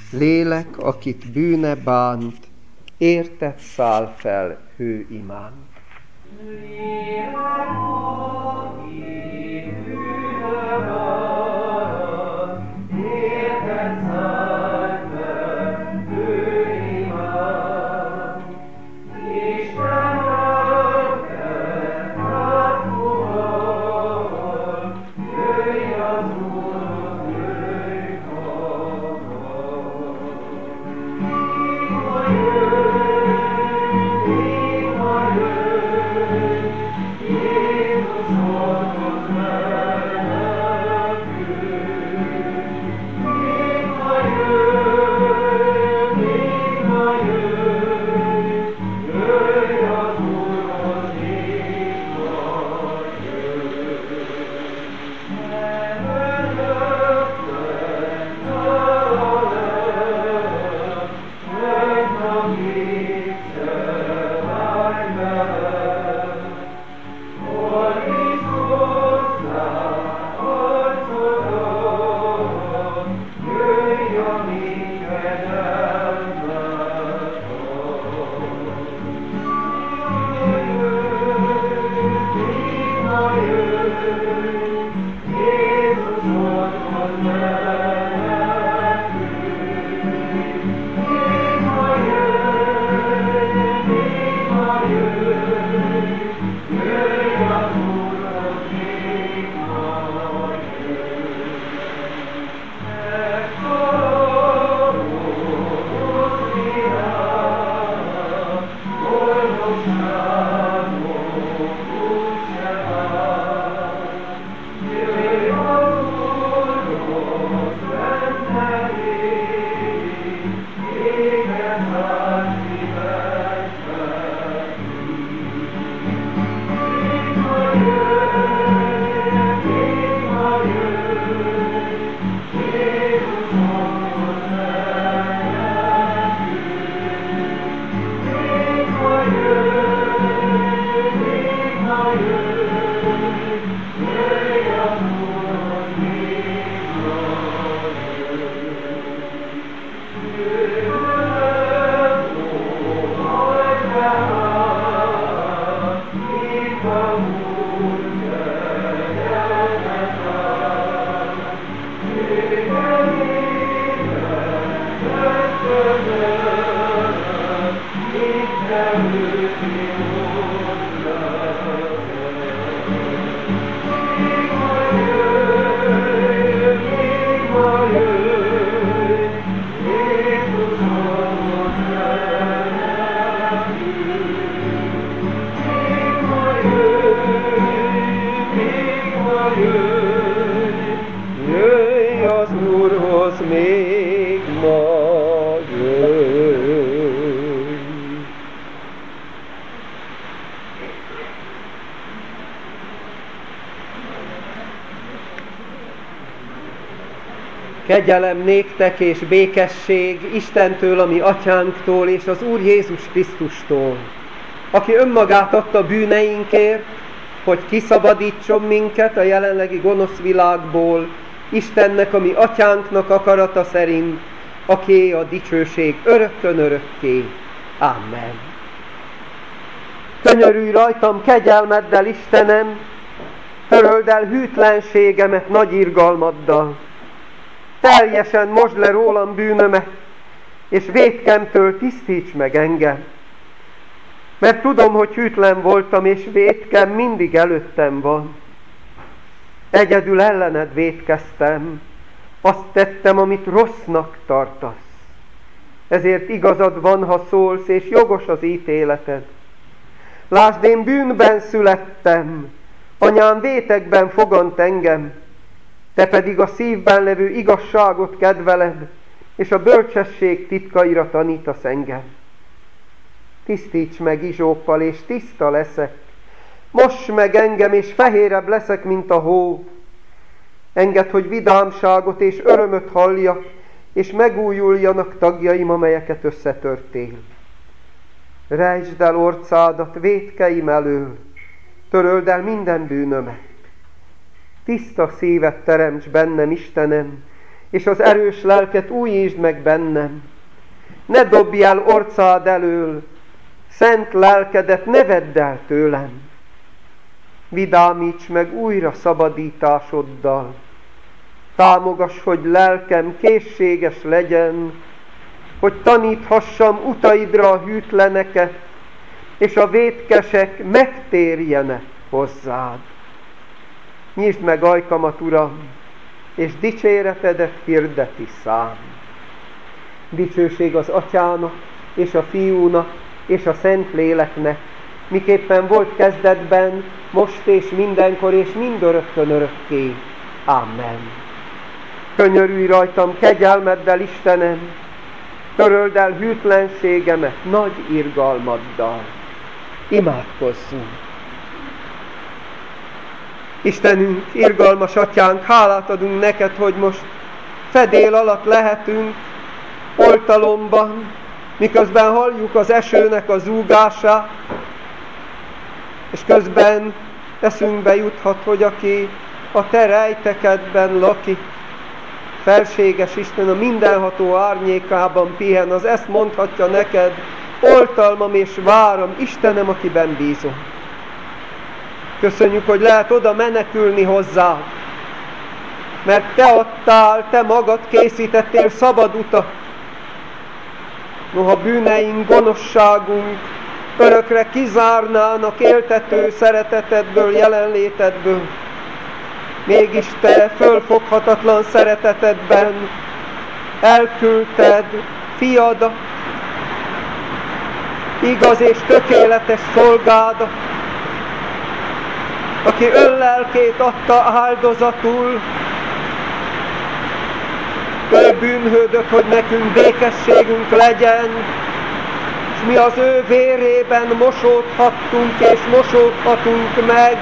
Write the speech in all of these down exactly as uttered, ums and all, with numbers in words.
Lélek, akit bűne bánt, érted száll fel hő imánt. Lélek, aki bűne bánt, érted száll fel hő imánt. Isten lelke átfogal, jöjj az Úrhoz, jöjj hamar. Jöjj az Úrhoz még ma, jöjj. Kegyelem néktek és békesség Istentől, a mi atyánktól, és az Úr Jézus Krisztustól, aki önmagát adta bűneinkért, hogy kiszabadítson minket a jelenlegi gonosz világból, Istennek, a mi atyánknak akarata szerint, aké a dicsőség örökkön örökké. Amen. Könyörülj rajtam kegyelmeddel, Istenem, töröld el hűtlenségemet nagy irgalmaddal. Teljesen mosd le rólam bűnömet, és vétkemtől tisztíts meg engem. Mert tudom, hogy hűtlen voltam, és vétkem mindig előttem van. Egyedül ellened vétkeztem, azt tettem, amit rossznak tartasz. Ezért igazad van, ha szólsz, és jogos az ítéleted. Lásd, én bűnben születtem, anyám vétekben fogant engem, te pedig a szívben levő igazságot kedveled, és a bölcsesség titkaira tanítasz engem. Tisztíts meg izsóppal, és tiszta leszek. Moss meg engem, és fehérebb leszek, mint a hó. Engedd, hogy vidámságot és örömöt halljak, és megújuljanak tagjaim, amelyeket összetörtél. Rejtsd el orcádat vétkeim elől, töröld el minden bűnömet. Tiszta szívet teremts bennem, Istenem, és az erős lelket újítsd meg bennem. Ne dobj el orcád elől, szent lelkedet ne vedd el tőlem. Vidámíts meg újra szabadításoddal. Támogass, hogy lelkem készséges legyen, hogy taníthassam utaidra a hűtleneket, és a vétkesek megtérjenek hozzád. Nyisd meg ajkamat, Uram, és dicséretedet hirdeti szám. Dicsőség az Atyának, és a Fiúnak, és a Szentléleknek, miképpen volt kezdetben, most és mindenkor, és mindörökkön örökké. Amen. Könyörülj rajtam kegyelmeddel, Istenem, töröld el hűtlenségemet nagy irgalmaddal. Imádkozzunk! Istenünk, irgalmas Atyánk, hálát adunk neked, hogy most fedél alatt lehetünk, oltalomban, miközben halljuk az esőnek a zúgását, és közben eszünkbe juthat, hogy aki a te rejtekedben lakik, felséges Isten a mindenható árnyékában pihen, az ezt mondhatja neked, oltalmam és várom, Istenem, akiben bízom. Köszönjük, hogy lehet oda menekülni hozzá, mert te adtál, te magad készítettél szabad utat. Noha bűneink, gonoszságunk örökre kizárnának éltető szeretetedből, jelenlétedből, mégis te fölfoghatatlan szeretetedben elküldted fiadat, igaz és tökéletes szolgádat, aki önlelkét adta áldozatul, ő bűnhődött, hogy nekünk békességünk legyen, és mi az ő vérében mosódhattunk és mosódhatunk meg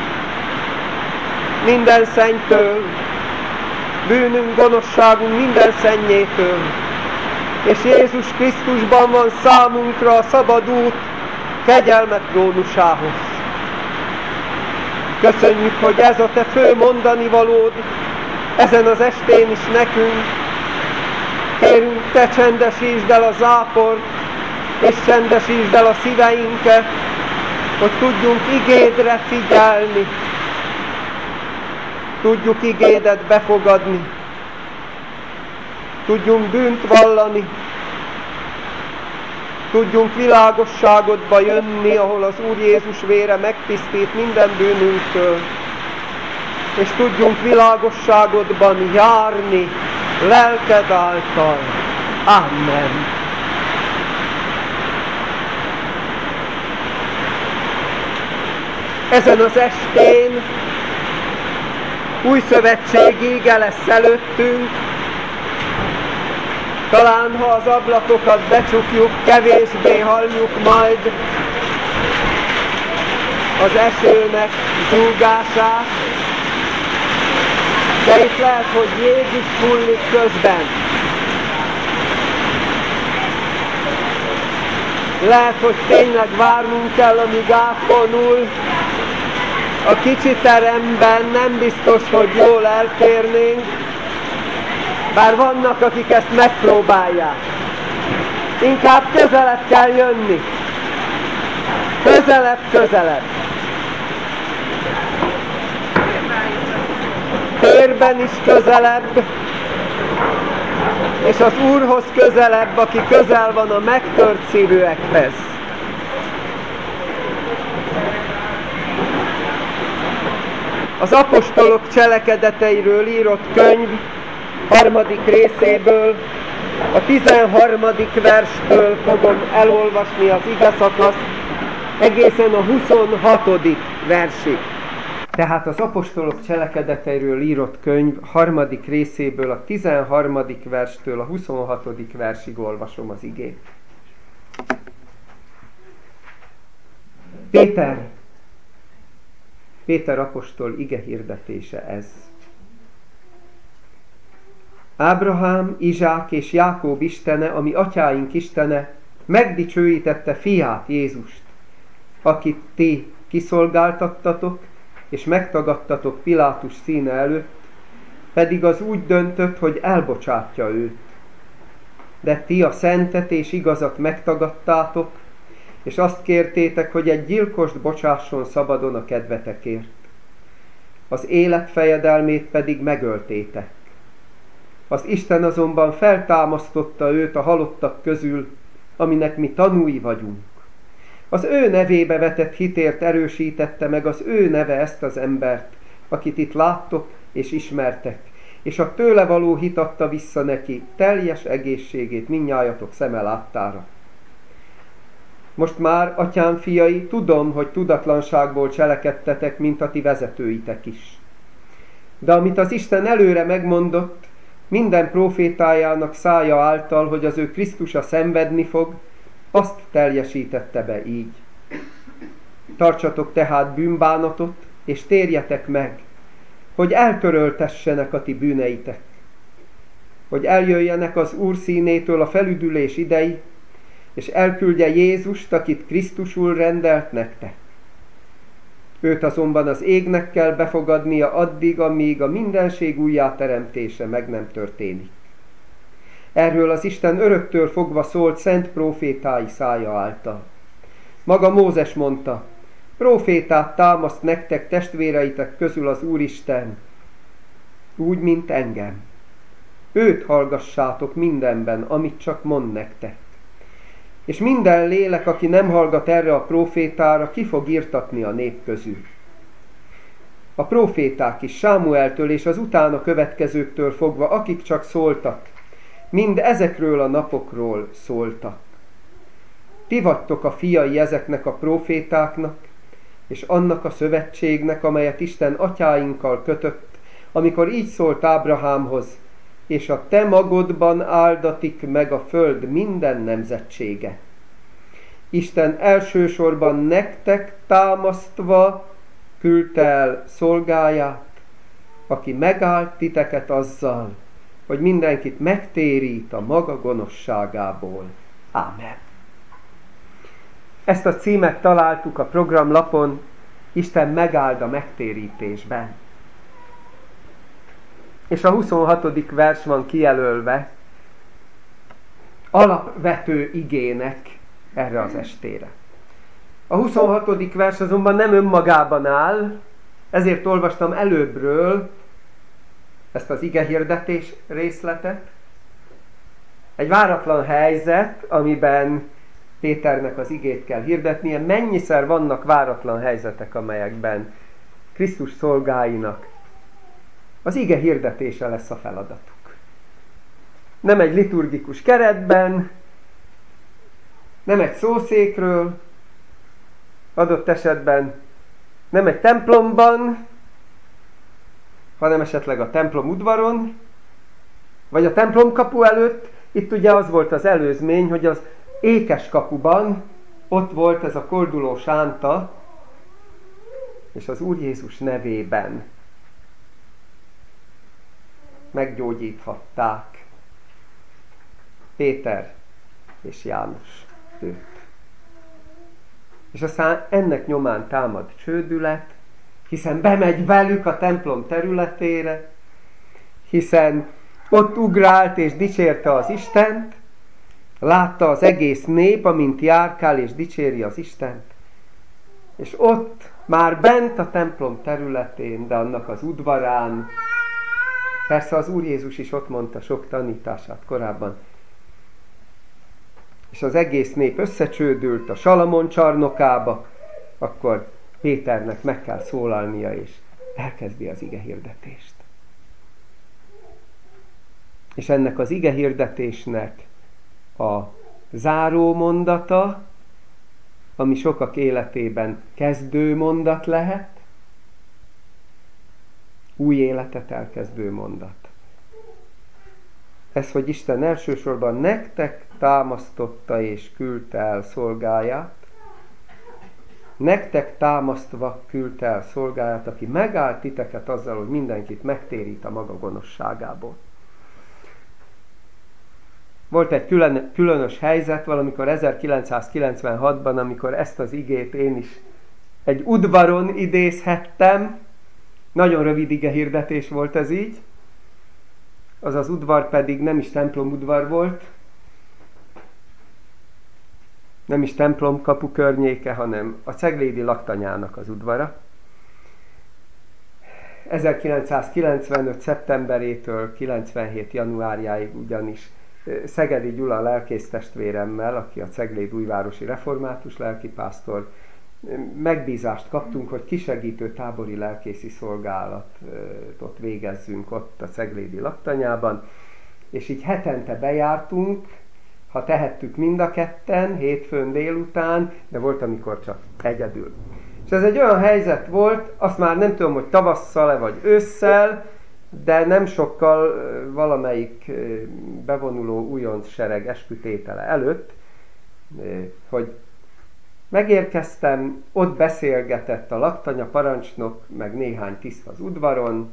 minden szennytől, bűnünk, gonoszságunk minden szennyétől. És Jézus Krisztusban van számunkra a szabad út kegyelmet trónusához. Köszönjük, hogy ez a te fő mondanivalód ezen az estén is nekünk. Kérünk, te csendesítsd el a záport, és csendesítsd el a szíveinket, hogy tudjunk igédre figyelni, tudjuk igédet befogadni, tudjunk bűnt vallani, tudjunk világosságodba jönni, ahol az Úr Jézus vére megtisztít minden bűnünktől, és tudjunk világosságodban járni lelked által. Amen. Ezen az estén új szövetségi ige lesz előttünk. Talán, ha az ablakokat becsukjuk, kevésbé halljuk majd az esőnek zúgását, de itt lehet, hogy jég is hullik közben. Lehet, hogy tényleg várnunk kell, amíg átfonul. A kicsi teremben nem biztos, hogy jól elférnénk, bár vannak, akik ezt megpróbálják. Inkább közelebb kell jönni. Közelebb, közelebb. Térben is közelebb, és az Úrhoz közelebb, aki közel van a megtört szívűekhez. Az apostolok cselekedeteiről írott könyv harmadik részéből, a tizenharmadik verstől fogom elolvasni az igeszakaszt, egészen a huszonhatodik versig. Tehát az apostolok cselekedeteiről írott könyv harmadik részéből, a tizenharmadik verstől a huszonhatodik versig olvasom az igét. Péter, Péter apostol ige hirdetése ez. Ábrahám, Izsák és Jákób Istene, ami atyáink Istene, megdicsőítette fiát, Jézust, akit ti kiszolgáltattatok, és megtagadtatok Pilátus színe előtt, pedig az úgy döntött, hogy elbocsátja őt. De ti a szentet és igazat megtagadtátok, és azt kértétek, hogy egy gyilkost bocsásson szabadon a kedvetekért. Az élet fejedelmét pedig megöltétek. Az Isten azonban feltámasztotta őt a halottak közül, aminek mi tanúi vagyunk. Az ő nevébe vetett hitért erősítette meg az ő neve ezt az embert, akit itt láttok és ismertek, és a tőle való hit adta vissza neki teljes egészségét mindnyájatok szeme láttára. Most már, atyám fiai, tudom, hogy tudatlanságból cselekedtetek, mint a ti vezetőitek is. De amit az Isten előre megmondott, minden prófétájának szája által, hogy az ő Krisztusa szenvedni fog, azt teljesítette be így. Tartsatok tehát bűnbánatot, és térjetek meg, hogy eltöröltessenek a ti bűneitek, hogy eljöjjenek az Úr színétől a felüdülés idei, és elküldje Jézust, akit Krisztusul rendelt nektek. Őt azonban az égnek kell befogadnia addig, amíg a mindenség újjáteremtése meg nem történik. Erről az Isten öröktől fogva szólt szent prófétái szája által. Maga Mózes mondta, prófétát támaszt nektek testvéreitek közül az Úristen, úgy, mint engem. Őt hallgassátok mindenben, amit csak mond nektek. És minden lélek, aki nem hallgat erre a prófétára, ki fog irtatni a nép közül. A próféták is Sámueltől és az utána következőktől fogva, akik csak szóltak, mind ezekről a napokról szóltak. Ti vagytok a fiai ezeknek a prófétáknak, és annak a szövetségnek, amelyet Isten atyáinkkal kötött, amikor így szólt Ábrahámhoz, és a te magodban áldatik meg a föld minden nemzetsége. Isten elsősorban nektek támasztva küldte el szolgáját, aki megállt titeket azzal, hogy mindenkit megtérít a maga gonoszságából. Ámen. Ezt a címet találtuk a programlapon, Isten megáld a megtérítésben. És a huszonhatodik vers van kijelölve alapvető igének erre az estére. A huszonhatodik vers azonban nem önmagában áll, ezért olvastam előbbről ezt az igehirdetés részletet. Egy váratlan helyzet, amiben Péternek az igét kell hirdetnie. Mennyiszer vannak váratlan helyzetek, amelyekben Krisztus szolgáinak az ige hirdetése lesz a feladatuk. Nem egy liturgikus keretben, nem egy szószékről, adott esetben nem egy templomban, hanem esetleg a templom udvaron, vagy a templomkapu előtt. Itt ugye az volt az előzmény, hogy az ékes kapuban ott volt ez a kolduló sánta, és az Úr Jézus nevében meggyógyíthatták Péter és János őt. És aztán ennek nyomán támad csődület, hiszen bemegy velük a templom területére, hiszen ott ugrált és dicsérte az Istent, látta az egész nép, amint járkál és dicséri az Istent, és ott már bent a templom területén, de annak az udvarán, persze az Úr Jézus is ott mondta sok tanítását korábban, és az egész nép összecsődült a Salamon csarnokába, akkor Péternek meg kell szólalnia, és elkezdi az igehirdetést. És ennek az igehirdetésnek a záró mondata, ami sokak életében kezdő mondat lehet, új életet elkezdő mondat. Ez, hogy Isten elsősorban nektek támasztotta és küldte el szolgáját, nektek támasztva küldte el szolgáját, aki megállt titeket azzal, hogy mindenkit megtérít a maga gonoszságából. Volt egy külön, különös helyzet valamikor ezerkilencszázkilencvenhatban, amikor ezt az igét én is egy udvaron idézhettem. Nagyon rövid igehirdetés volt ez így. az az udvar pedig nem is templomudvar volt, nem is templomkapu környéke, hanem a ceglédi laktanyának az udvara. ezerkilencszázkilencvenöt. szeptemberétől kilencvenhét. januárjáig ugyanis Szegedi Gyula lelkésztestvéremmel, aki a Cegléd újvárosi református lelkipásztor, megbízást kaptunk, hogy kisegítő tábori lelkészi szolgálatot végezzünk ott a ceglédi laktanyában, és így hetente bejártunk, ha tehettük mind a ketten, hétfőn délután, de volt, amikor csak egyedül. És ez egy olyan helyzet volt, azt már nem tudom, hogy tavasszal-e vagy ősszel, de nem sokkal valamelyik bevonuló újonc sereg eskütétele előtt, hogy megérkeztem, ott beszélgetett a laktanya parancsnok, meg néhány tiszt az udvaron,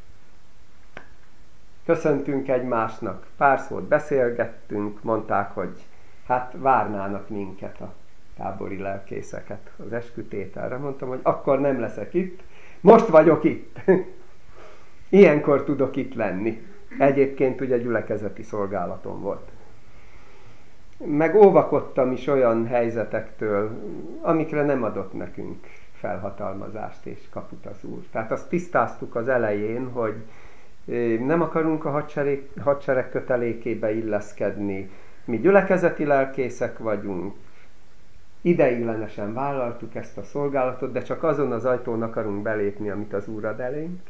köszöntünk egymásnak, pár szót beszélgettünk, mondták, hogy hát várnának minket, a tábori lelkészeket az eskütételre. Mondtam, hogy akkor nem leszek itt, most vagyok itt. Ilyenkor tudok itt lenni. Egyébként ugye gyülekezeti szolgálatom volt. Meg óvakodtam is olyan helyzetektől, amikre nem adott nekünk felhatalmazást és kaput az Úr. Tehát azt tisztáztuk az elején, hogy nem akarunk a hadsereg, hadsereg kötelékébe illeszkedni. Mi gyülekezeti lelkészek vagyunk, ideiglenesen vállaltuk ezt a szolgálatot, de csak azon az ajtón akarunk belépni, amit az Úr ad elénk.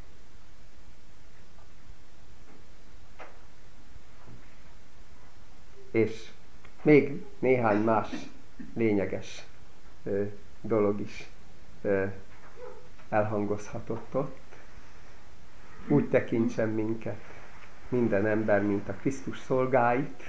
És még néhány más lényeges ö, dolog is ö, elhangozhatott ott. Úgy tekintsen minket minden ember, mint a Krisztus szolgáit,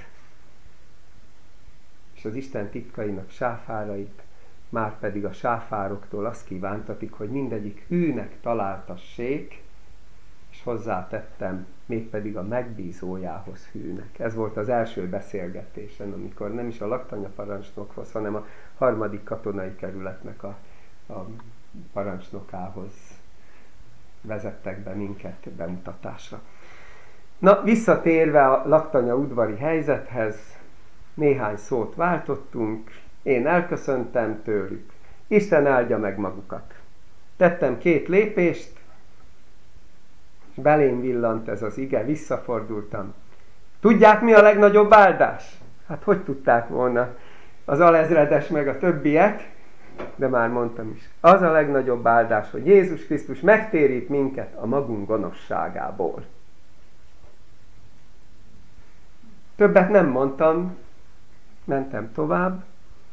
és az Isten titkainak sáfárait, már pedig a sáfároktól azt kívántatik, hogy mindegyik hűnek találtassék, és hozzátettem, mégpedig a megbízójához hűnek. Ez volt az első beszélgetésen, amikor nem is a laktanya parancsnokhoz, hanem a harmadik katonai kerületnek a, a parancsnokához vezettek be minket bemutatásra. Na, visszatérve a laktanya udvari helyzethez, néhány szót váltottunk, én elköszöntem tőlük. Isten áldja meg magukat. Tettem két lépést, és belém villant ez az ige, visszafordultam. Tudják, mi a legnagyobb áldás? Hát hogy tudták volna az alezredes meg a többiek? De már mondtam is. Az a legnagyobb áldás, hogy Jézus Krisztus megtérít minket a magunk gonoszságából. Többet nem mondtam, mentem tovább.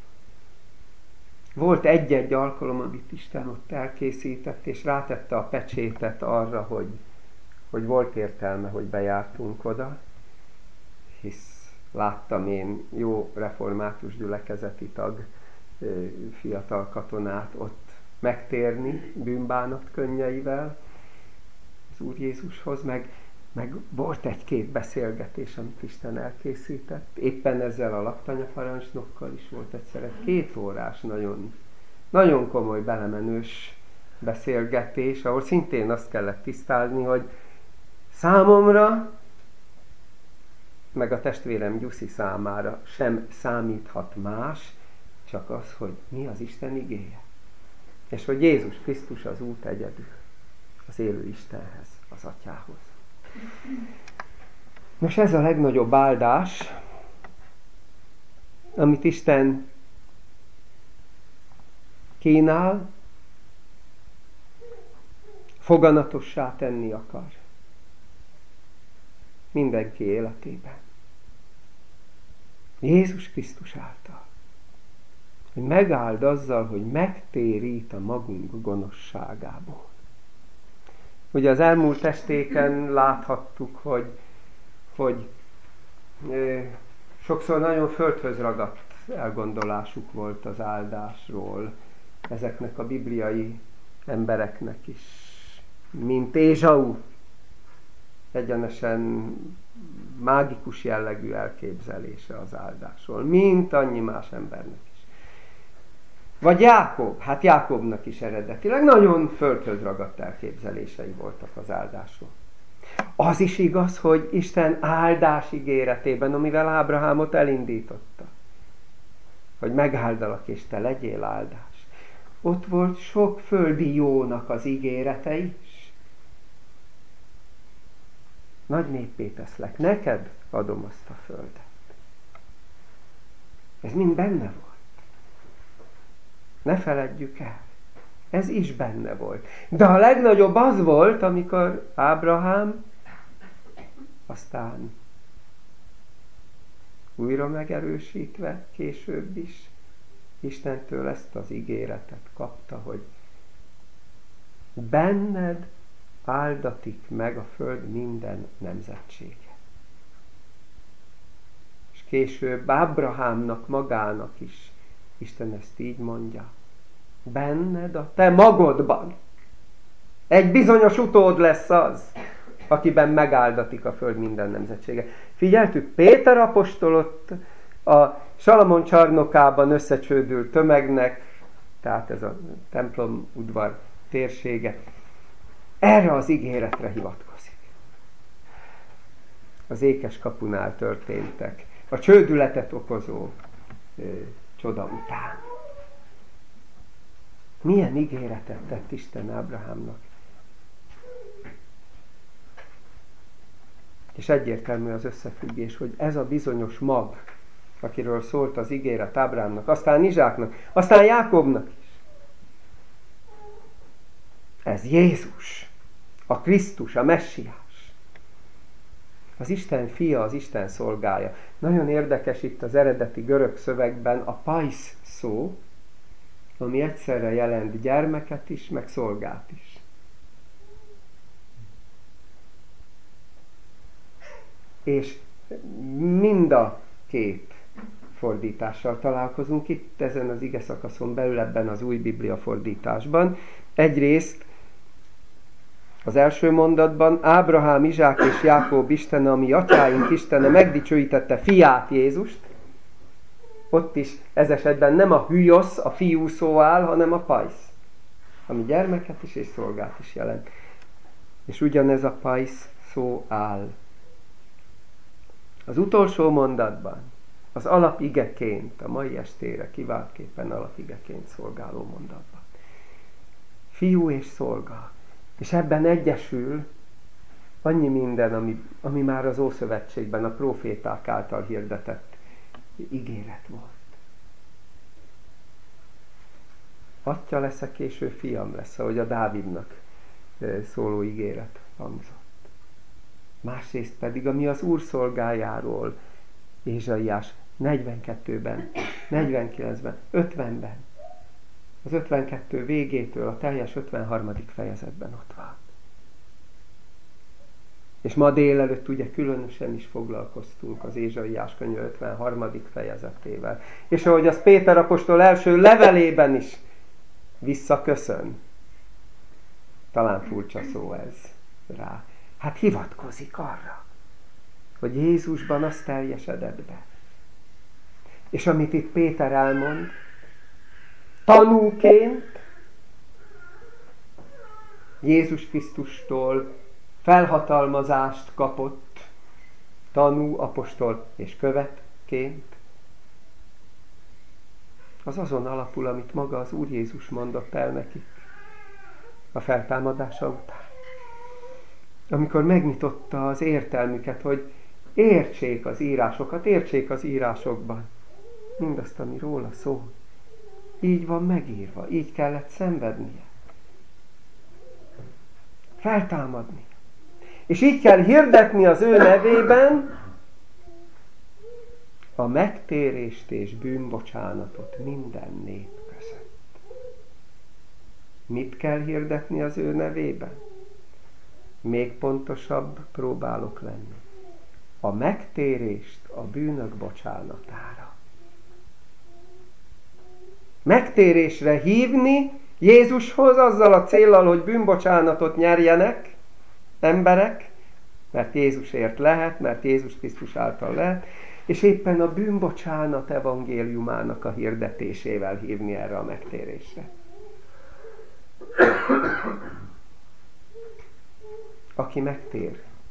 Volt egy-egy alkalom, amit Isten ott elkészített, és rátette a pecsétet arra, hogy, hogy volt értelme, hogy bejártunk oda, hisz láttam én jó református gyülekezeti tag, fiatal katonát ott megtérni bűnbánat könnyeivel az Úr Jézushoz, meg, meg volt egy-két beszélgetés, amit Isten elkészített. Éppen ezzel a laktanya parancsnokkal is volt egyszer egy két órás, nagyon, nagyon komoly, belemenős beszélgetés, ahol szintén azt kellett tisztázni, hogy számomra, meg a testvérem Gyuszi számára sem számíthat más, csak az, hogy mi az Isten igéje. És hogy Jézus Krisztus az út egyedül az élő Istenhez, az Atyához. Nos, ez a legnagyobb áldás, amit Isten kínál, foganatossá tenni akar mindenki életében. Jézus Krisztus által. Hogy megáld azzal, hogy megtérít a magunk gonoszságából. Ugye az elmúlt estéken láthattuk, hogy, hogy e, sokszor nagyon földhöz ragadt elgondolásuk volt az áldásról, ezeknek a bibliai embereknek is, mint Ézsau, egyenesen mágikus jellegű elképzelése az áldásról, mint annyi más embernek is. Vagy Jákob, hát Jákobnak is eredetileg nagyon földhöz ragadt elképzelései voltak az áldásról. Az is igaz, hogy Isten áldás ígéretében, amivel Ábrahámot elindította, hogy megáldalak és te legyél áldás. Ott volt sok földi jónak az ígérete is. Nagy néppé teszlek, neked adom azt a földet. Ez mind benne volt. Ne feledjük el. Ez is benne volt. De a legnagyobb az volt, amikor Ábrahám aztán újra megerősítve, később is Istentől ezt az ígéretet kapta, hogy benned áldatik meg a föld minden nemzetsége. És később Ábrahámnak magának is Isten ezt így mondja. Benned, a te magodban egy bizonyos utód lesz az, akiben megáldatik a föld minden nemzetsége. Figyeltük, Péter apostolot a Salamon csarnokában összecsődült tömegnek, tehát ez a templom udvar térsége, erre az ígéretre hivatkozik. Az ékes kapunál történtek, a csődületet okozó ö, csoda után. Milyen ígéretet tett Isten Ábrahámnak? És egyértelmű az összefüggés, hogy ez a bizonyos mag, akiről szólt az ígéret Ábrahámnak, aztán Izsáknak, aztán Jákobnak is. Ez Jézus, a Krisztus, a Messiás. Az Isten fia, az Isten szolgája. Nagyon érdekes itt az eredeti görög szövegben a paisz szó, ami egyszerre jelent gyermeket is, meg szolgát is. És mind a két fordítással találkozunk itt ezen az ige szakaszon belül, ebben az új Biblia fordításban. Egyrészt az első mondatban Ábrahám, Izsák és Jákob Istene, ami atyáink Istene megdicsőítette fiát, Jézust. Ott is ez esetben nem a hüiosz, a fiú szó áll, hanem a paisz, ami gyermeket is és szolgát is jelent. És ugyanez a paisz szó áll az utolsó mondatban, az alapigeként, a mai estére kiváltképpen alapigeként szolgáló mondatban. Fiú és szolga. És ebben egyesül annyi minden, ami, ami már az Ószövetségben a próféták által hirdetett ígéret volt. Atya leszek, később fiam lesz, ahogy a Dávidnak szóló ígéret hangzott. Másrészt pedig, ami az Úr szolgájáról, Ézsaiás negyvenkettőben, negyvenkilencben, ötvenben, az ötvenkettő végétől a teljes ötvenharmadik fejezetben ott van. És ma délelőtt ugye különösen is foglalkoztunk az Ézsaiás könyve ötvenharmadik fejezetével. És ahogy az Péter apostol első levelében is visszaköszön, talán furcsa szó ez rá, hát hivatkozik arra, hogy Jézusban az teljesedett be. És amit itt Péter elmond, tanúként Jézus Krisztustól felhatalmazást kapott, tanú, apostol és követként, az azon alapul, amit maga az Úr Jézus mondott el nekik a feltámadása után. Amikor megnyitotta az értelmüket, hogy értsék az írásokat, értsék az írásokban mindazt, ami róla szól. Így van megírva, így kellett szenvednie. Feltámadni. És így kell hirdetni az ő nevében a megtérést és bűnbocsánatot minden nép között. Mit kell hirdetni az ő nevében? Még pontosabb próbálok lenni. A megtérést a bűnök bocsánatára. Megtérésre hívni Jézushoz azzal a céllal, hogy bűnbocsánatot nyerjenek emberek, mert Jézusért lehet, mert Jézus Krisztus által lehet, és éppen a bűnbocsánat evangéliumának a hirdetésével hívni erre a megtérésre. Aki megtér,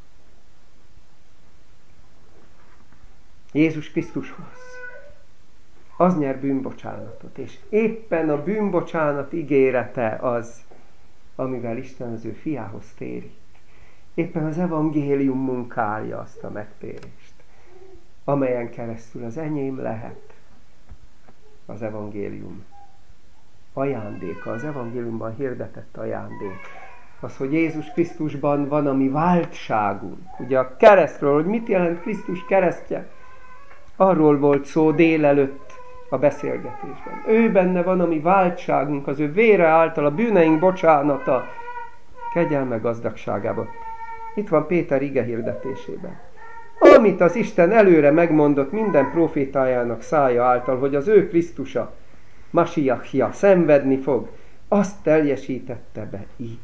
Jézus Krisztushoz. Az nyer bűnbocsánatot, és éppen a bűnbocsánat ígérete az, amivel Isten az ő fiához térít. Éppen az evangélium munkálja azt a megtérést, amelyen keresztül az enyém lehet az evangélium ajándéka, az evangéliumban hirdetett ajándék. Az, hogy Jézus Krisztusban van a mi váltságunk. Ugye a keresztről, hogy mit jelent Krisztus keresztje? Arról volt szó délelőtt a beszélgetésben. Ő benne van a mi váltságunk, az ő vére által a bűneink bocsánata, kegyelme gazdagságában. Itt van Péter ige hirdetésében. Amit az Isten előre megmondott minden profétájának szája által, hogy az ő Krisztusa, Masiachja szenvedni fog, azt teljesítette be így.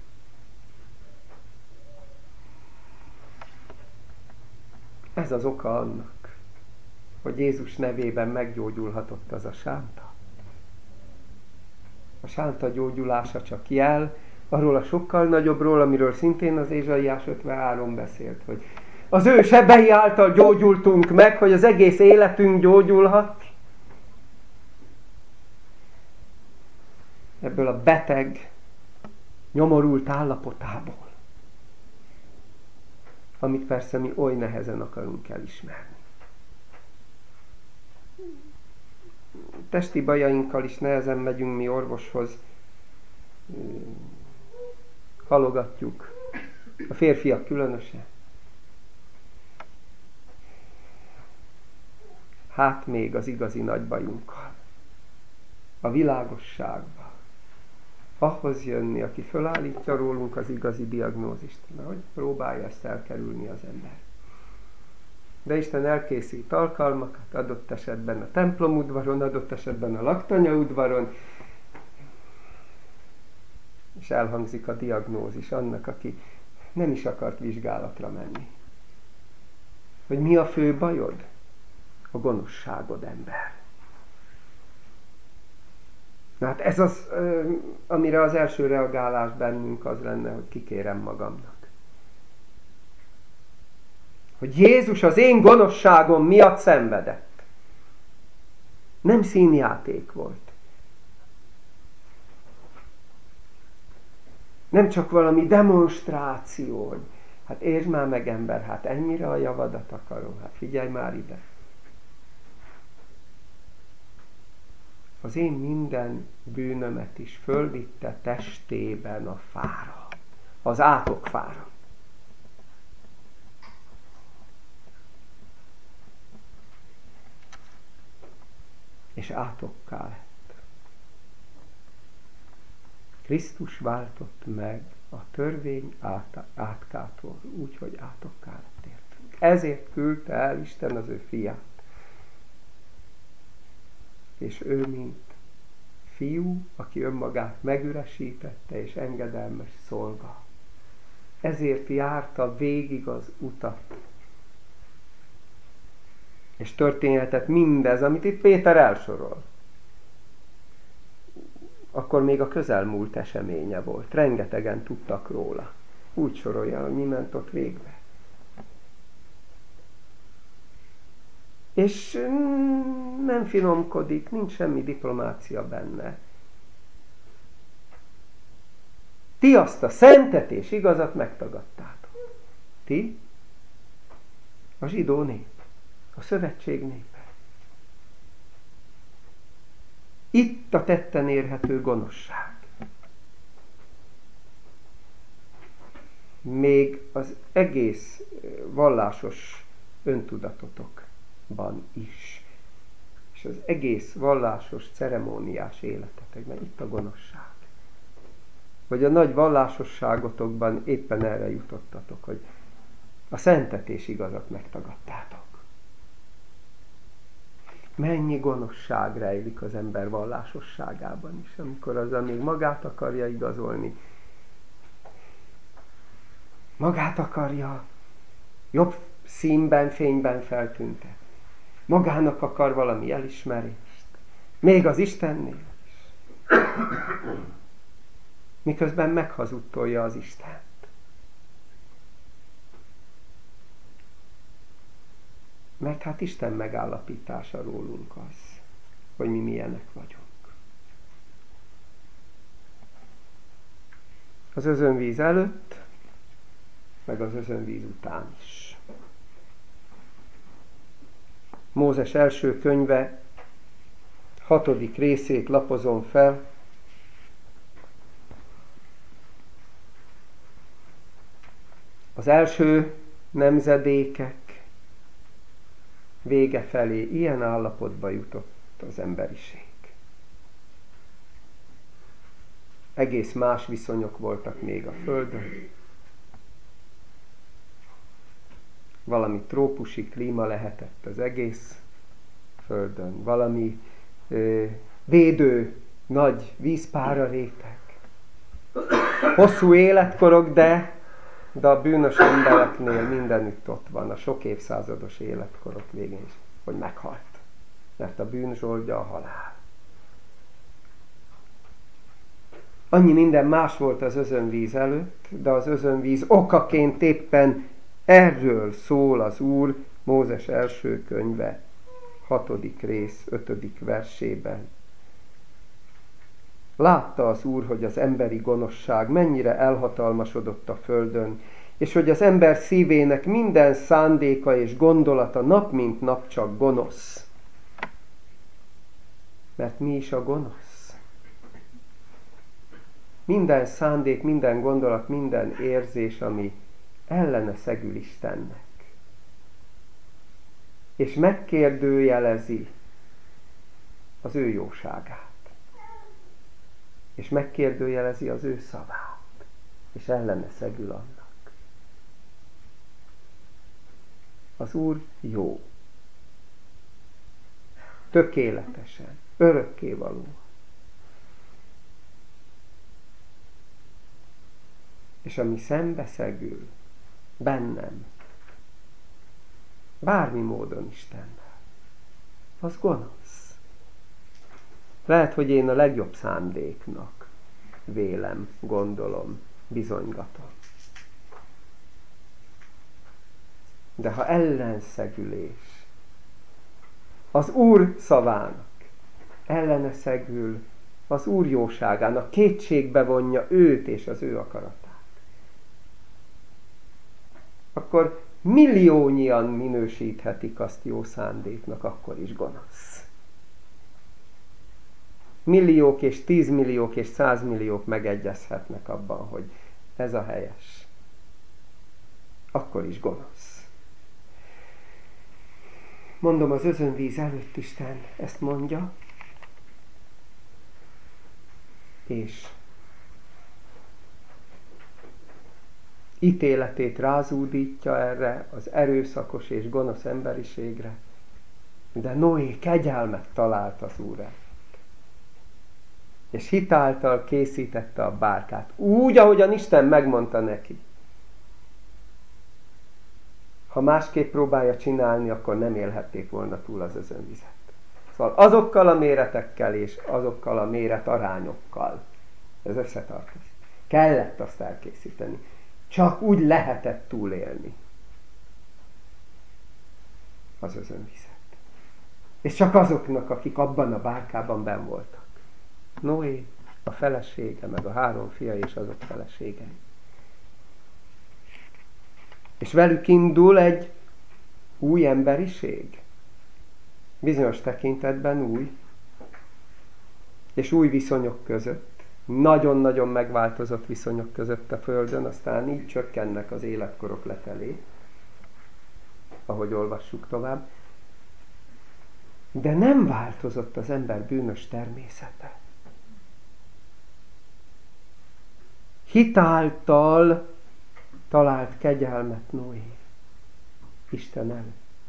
Ez az oka annak, hogy Jézus nevében meggyógyulhatott az a sánta. A sánta gyógyulása csak jel arról a sokkal nagyobbról, amiről szintén az Ézsaiás ötvenhárom beszélt, hogy az ő sebei által gyógyultunk meg, hogy az egész életünk gyógyulhat. Ebből a beteg, nyomorult állapotából, amit persze mi oly nehezen akarunk elismerni. Testi bajainkkal is nehezen megyünk mi orvoshoz, halogatjuk, a férfiak különösen. Hát még az igazi nagy bajunkkal, a világosságban, ahhoz jönni, aki fölállítja rólunk az igazi diagnózist, mert hogy próbálja ezt elkerülni az ember. De Isten elkészít alkalmakat, adott esetben a templom udvaron, adott esetben a laktanya udvaron, és elhangzik a diagnózis annak, aki nem is akart vizsgálatra menni. Hogy mi a fő bajod? A gonoszságod, ember. Na hát ez az, amire az első reagálás bennünk az lenne, hogy kikérem magamnak. Hogy Jézus az én gonoszságom miatt szenvedett. Nem színjáték volt. Nem csak valami demonstráció, hogy hát értsd már meg, ember, hát ennyire a javadat akarom, hát figyelj már ide. Az én minden bűnömet is fölvitte testében a fára, az átokfára. És átokká lett. Krisztus váltott meg a törvény át, átkától, úgy, hogy átokká lett értünk. Ezért küldte el Isten az ő fiát. És ő, mint fiú, aki önmagát megüresítette, és engedelmes szolga. Ezért járta végig az utat. És történhetett mindez, amit itt Péter elsorol. Akkor még a közelmúlt eseménye volt. Rengetegen tudtak róla. Úgy sorolja, hogy mi ment ott végbe. És nem finomkodik, nincs semmi diplomácia benne. Ti azt a szentet és igazat megtagadtátok. Ti? A zsidó nép. A szövetség népe. Itt a tetten érhető gonoszság. Még az egész vallásos öntudatotokban is. És az egész vallásos, ceremóniás életetekben itt a gonoszság. Vagy a nagy vallásosságotokban éppen erre jutottatok, hogy a szentet és igazat megtagadtátok. Mennyi gonoszság rejlik az ember vallásosságában is, amikor azzal még magát akarja igazolni. Magát akarja jobb színben, fényben feltüntetni. Magának akar valami elismerést. Még az Istennél is. Miközben meghazudtolja az Istent. Mert hát Isten megállapítása rólunk az, hogy mi milyenek vagyunk. Az özönvíz előtt, meg az özönvíz után is. Mózes első könyve hatodik részét lapozom fel. Az első nemzedékek vége felé ilyen állapotba jutott az emberiség. Egész más viszonyok voltak még a Földön. Valami trópusi klíma lehetett az egész Földön. Valami ö, védő, nagy vízpára réteg. Hosszú életkorok, de, de a bűnös embereknél mindenütt ott van a sok évszázados életkorok végén is, hogy meghalt. Mert a bűn zsoldja a halál. Annyi minden más volt az özönvíz előtt, de az özönvíz okaként éppen erről szól az Úr Mózes első könyve, hatodik rész, ötödik versében. Látta az Úr, hogy az emberi gonoszság mennyire elhatalmasodott a földön, és hogy az ember szívének minden szándéka és gondolata nap mint nap csak gonosz. Mert mi is a gonosz? Minden szándék, minden gondolat, minden érzés, ami ellene szegül Istennek. És megkérdőjelezi az ő jóságát. És megkérdőjelezi az ő szavát. És ellene szegül annak. Az Úr jó. Tökéletesen, örökkévaló. És ami szembeszegül bennem, bármi módon Istennel, az gonosz. Lehet, hogy én a legjobb szándéknak vélem, gondolom, bizonygatom. De ha ellenszegülés az Úr szavának ellene szegül, az Úr jóságának kétségbe vonja őt és az ő akaratát, akkor milliónyian minősíthetik azt jó szándéknak, akkor is gonosz. Milliók és tízmilliók és százmilliók megegyezhetnek abban, hogy ez a helyes. Akkor is gonosz. Mondom, az özönvíz előtt Isten ezt mondja, és ítéletét rázúdítja erre az erőszakos és gonosz emberiségre, de Noé kegyelmet talált az Úr előtt. És hitáltal készítette a bárkát, úgy, ahogyan Isten megmondta neki. Ha másképp próbálja csinálni, akkor nem élhették volna túl az özönvizet. Szóval azokkal a méretekkel és azokkal a méretarányokkal ez összetartozik. Kellett azt elkészíteni. Csak úgy lehetett túlélni az özönvizet. És csak azoknak, akik abban a bárkában benn voltak. Noé, a felesége, meg a három fia és azok feleségei. És velük indul egy új emberiség. Bizonyos tekintetben új. És új viszonyok között. Nagyon-nagyon megváltozott viszonyok között a Földön, aztán így csökkennek az életkorok lefelé, ahogy olvassuk tovább. De nem változott az ember bűnös természete. Hitáltal talált kegyelmet Noé Isten előtt.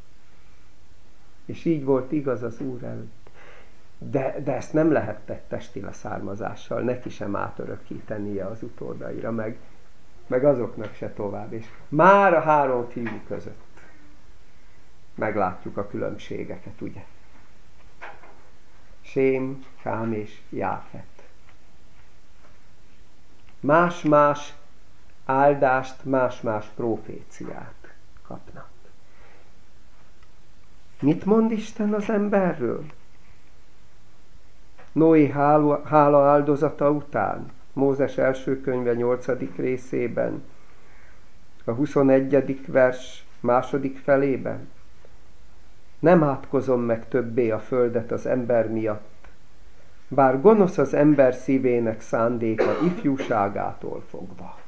És így volt igaz az Úr előtt. De, de ezt nem lehet egy testi leszármazással neki sem átörökítenie az utódaira, meg, meg azoknak se tovább. És már a három fiú között meglátjuk a különbségeket, ugye? Sém, Hám és Jáfet. Más-más áldást, más-más proféciát kapnak. Mit mond Isten az emberről? Noé hála áldozata után, Mózes első könyve nyolcadik részében, a huszonegyedik vers második felében. Nem átkozom meg többé a földet az ember miatt, bár gonosz az ember szívének szándéka ifjúságától fogva.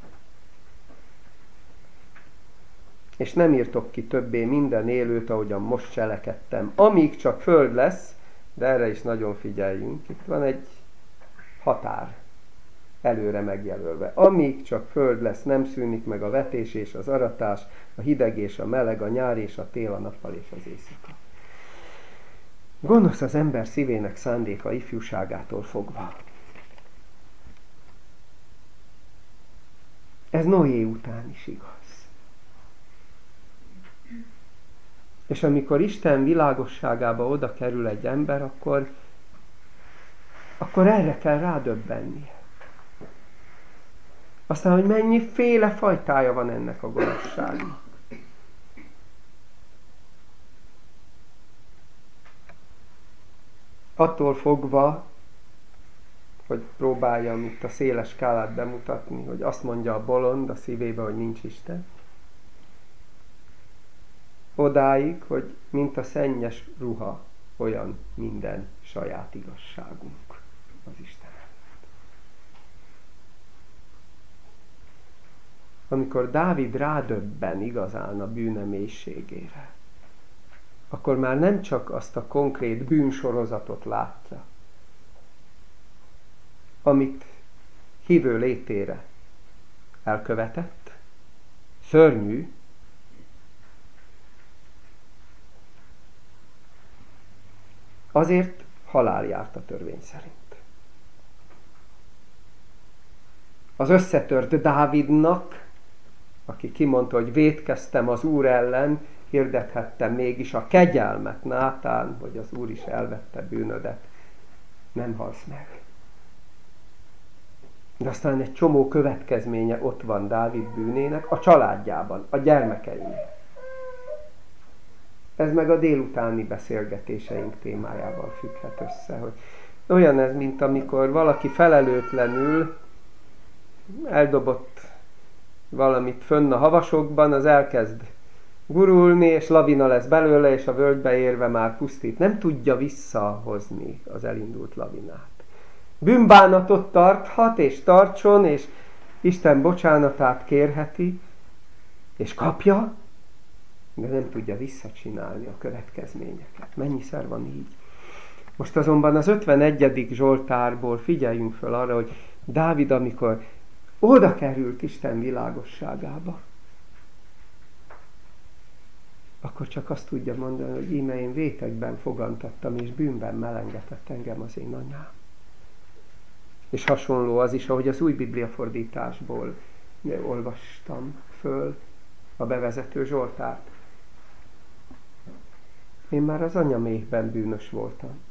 És nem írtok ki többé minden élőt, ahogyan most cselekedtem, amíg csak föld lesz, de erre is nagyon figyeljünk. Itt van egy határ előre megjelölve. Amíg csak föld lesz, nem szűnik meg a vetés és az aratás, a hideg és a meleg, a nyár és a tél, a nappal és az éjszaka. Gonosz az ember szívének szándéka ifjúságától fogva. Ez Noé után is igaz. És amikor Isten világosságába oda kerül egy ember, akkor, akkor erre kell rádöbbennie. Aztán, hogy mennyiféle fajtája van ennek a gonoszságnak. Attól fogva, hogy próbáljam itt a széles skálát bemutatni, hogy azt mondja a bolond a szívébe, hogy nincs Isten. Odáig, hogy mint a szennyes ruha, olyan minden saját igazságunk az Isten. Amikor Dávid rádöbben igazán a bűne mélységére, akkor már nem csak azt a konkrét bűnsorozatot látja, amit hívő létére elkövetett, szörnyű, azért halál járt a törvény szerint. Az összetört Dávidnak, aki kimondta, hogy vétkeztem az Úr ellen, hirdethettem mégis a kegyelmet Nátán, hogy az Úr is elvette bűnödet. Nem halsz meg. De aztán egy csomó következménye ott van Dávid bűnének, a családjában, a gyermekeinek. Ez meg a délutáni beszélgetéseink témájával függhet össze, hogy olyan ez, mint amikor valaki felelőtlenül eldobott valamit fönn a havasokban, az elkezd gurulni, és lavina lesz belőle, és a völgybe érve már pusztít. Nem tudja visszahozni az elindult lavinát. Bűnbánatot tarthat, és tartson, és Isten bocsánatát kérheti, és kapja, de nem tudja visszacsinálni a következményeket. Mennyiszer van így? Most azonban az ötvenegyedik Zsoltárból figyeljünk föl arra, hogy Dávid, amikor oda került Isten világosságába, akkor csak azt tudja mondani, hogy íme én vétekben fogantattam, és bűnben melengetett engem az én anyám. És hasonló az is, ahogy az új bibliafordításból olvastam föl a bevezető Zsoltárt. Én már az anyaméhben bűnös voltam.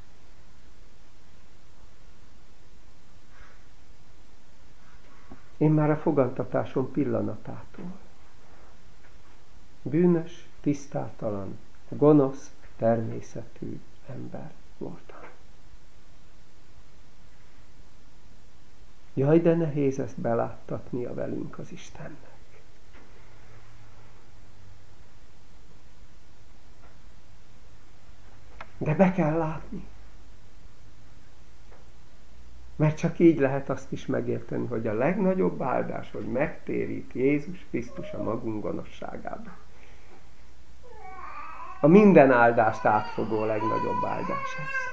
Én már a fogantatásom pillanatától. Bűnös, tisztátalan, gonosz, természetű ember voltam. Jaj, de nehéz ezt beláttatnia velünk az Istennek. De be kell látni. Mert csak így lehet azt is megérteni, hogy a legnagyobb áldás, hogy megtérít Jézus Krisztus a magunk gonoszságába. A minden áldást átfogó legnagyobb áldás ez.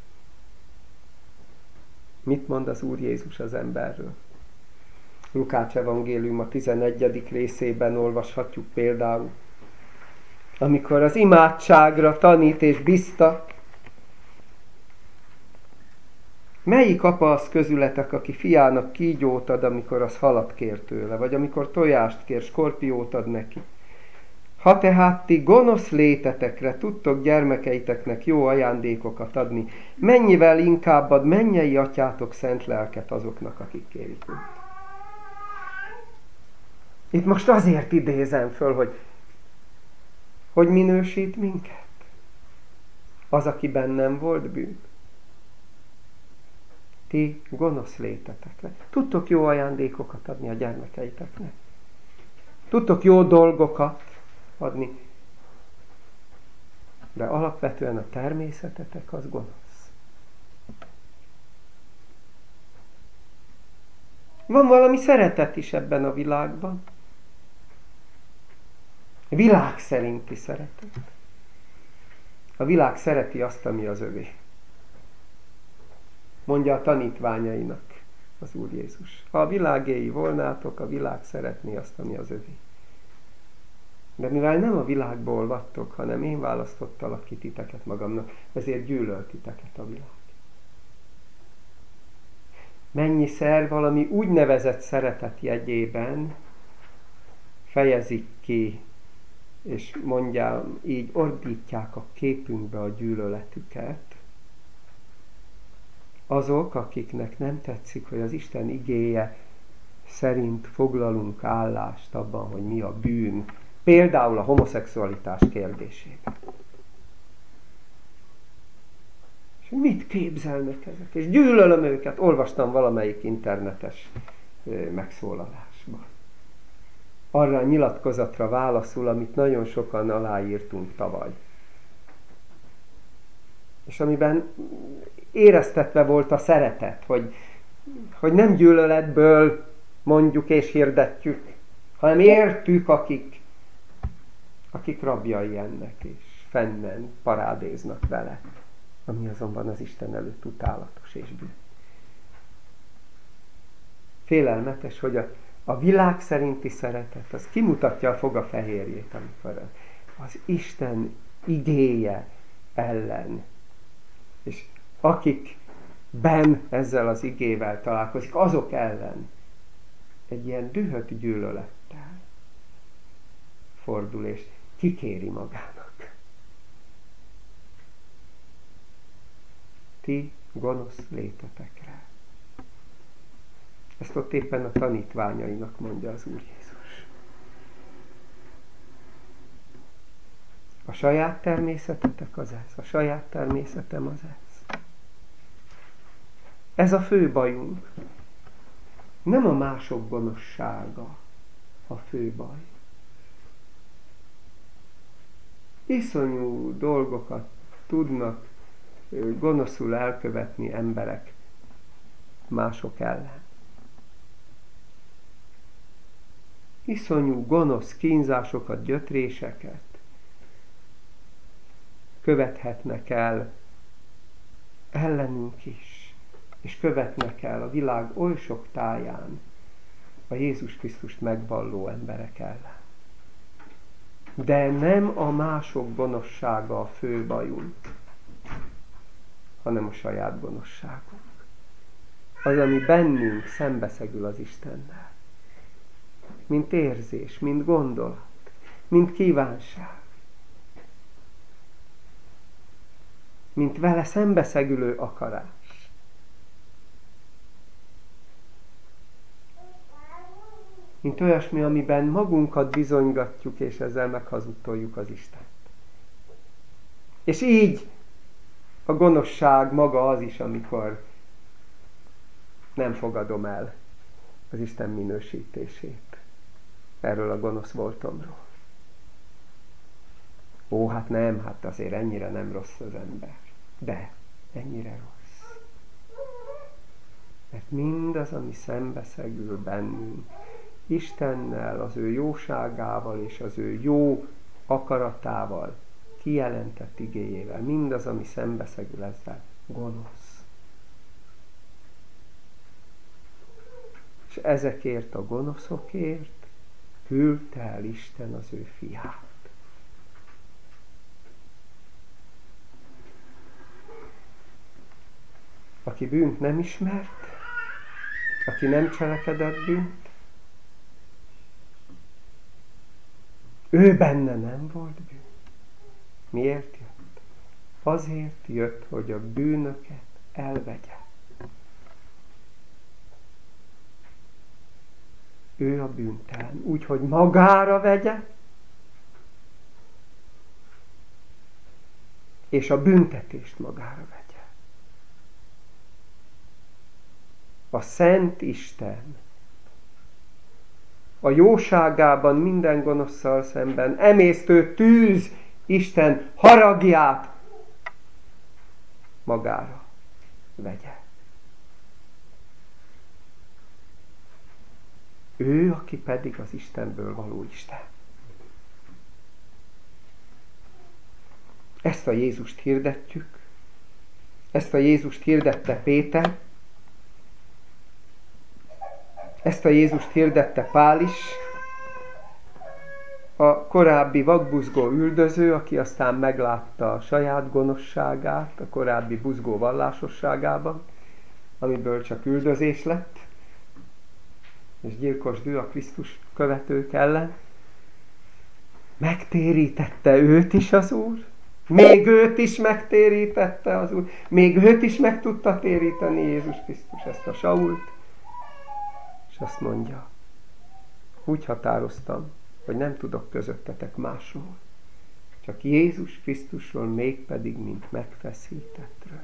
Mit mond az Úr Jézus az emberről? Lukács evangélium a tizenegyedik részében olvashatjuk például, amikor az imádságra tanít és biztat. Melyik apa az közületek, aki fiának kígyót ad, amikor az halat kér tőle, vagy amikor tojást kér, skorpiót ad neki? Ha tehát ti gonosz létetekre tudtok gyermekeiteknek jó ajándékokat adni, mennyivel inkább ad mennyei atyátok szent lelket azoknak, akik kérik őt. Itt most azért idézem föl, hogy hogy minősít minket? Az, akiben nem volt bűn. Ti gonosz létetekre. Tudtok jó ajándékokat adni a gyermekeiteknek. Tudtok jó dolgokat adni. De alapvetően a természetetek az gonosz. Van valami szeretet is ebben a világban. Világ szerinti szeretet. A világ szereti azt, ami az övé. Mondja a tanítványainak az Úr Jézus. Ha a világéi volnátok, a világ szeretné azt, ami az övé. De mivel nem a világból vagytok, hanem én választottalak ki titeket magamnak, ezért gyűlöl titeket a világ. Mennyiszer valami úgynevezett szeretet jegyében fejezik ki, és mondja, így ordítják a képünkbe a gyűlöletüket, azok, akiknek nem tetszik, hogy az Isten igéje szerint foglalunk állást abban, hogy mi a bűn, például a homoszexualitás kérdésében. És mit képzelnek ezek? És gyűlölöm őket, olvastam valamelyik internetes megszólalásban. Arra a nyilatkozatra válaszul, amit nagyon sokan aláírtunk tavaly. És amiben éreztetve volt a szeretet, hogy, hogy nem gyűlöletből mondjuk és hirdetjük, hanem értük, akik, akik rabjai ennek, és fennen parádéznak vele, ami azonban az Isten előtt utálatos és bűn. Félelmetes, hogy a, a világ szerinti szeretet, az kimutatja a foga fehérjét, amikor az Isten igéje ellen. És akikben ezzel az igével találkozik, azok ellen egy ilyen dühött gyűlölettel fordul, és kikéri magának. Ti gonosz létetekre. Ezt ott éppen a tanítványainak mondja az Úr Jézus. A saját természetetek az ez, a saját természetem az ez. Ez a fő bajunk. Nem a mások gonoszsága a fő baj. Iszonyú dolgokat tudnak gonoszul elkövetni emberek mások ellen. Iszonyú gonosz kínzásokat, gyötréseket követhetnek el ellenünk is, és követnek el a világ oly sok táján a Jézus Krisztust megvalló emberek ellen. De nem a mások gonoszsága a fő bajunk, hanem a saját gonoszságunk. Az, ami bennünk szembeszegül az Istennel. Mint érzés, mint gondolat, mint kívánság. Mint vele szembeszegülő akarás. Mint olyasmi, amiben magunkat bizonygatjuk, és ezzel meghazudtoljuk az Istent. És így a gonoszság maga az is, amikor nem fogadom el az Isten minősítését erről a gonosz voltomról. Ó, hát nem, hát azért ennyire nem rossz az ember. De, ennyire rossz. Mert mindaz, ami szembeszegül bennünk, Istennel, az ő jóságával és az ő jó akaratával, kijelentett igéjével, mindaz, ami szembeszegül ezzel, gonosz. És ezekért a gonoszokért küldte el Isten az ő fiát. Aki bűnt nem ismert, aki nem cselekedett bűnt, ő benne nem volt bűn. Miért jött? Azért jött, hogy a bűnöket elvegye. Ő a bűntelen. Úgy, hogy magára vegye, és a büntetést magára vegye. A Szent Isten a jóságában minden gonoszszal szemben emésztő tűz Isten haragját magára vegye. Ő, aki pedig az Istenből való Isten. Ezt a Jézust hirdetjük, ezt a Jézust hirdette Péter, ezt a Jézust hirdette Pál is, a korábbi vakbuzgó üldöző, aki aztán meglátta a saját gonoszságát a korábbi buzgó vallásosságában, amiből csak üldözés lett, és gyilkos dű a Krisztus követők ellen. Megtérítette őt is az Úr, még őt is megtérítette az Úr, még őt is meg tudta téríteni Jézus Krisztus, ezt a Sault, és azt mondja, úgy határoztam, hogy nem tudok közöttetek másról, csak Jézus Krisztusról, mégpedig mint megfeszítettről.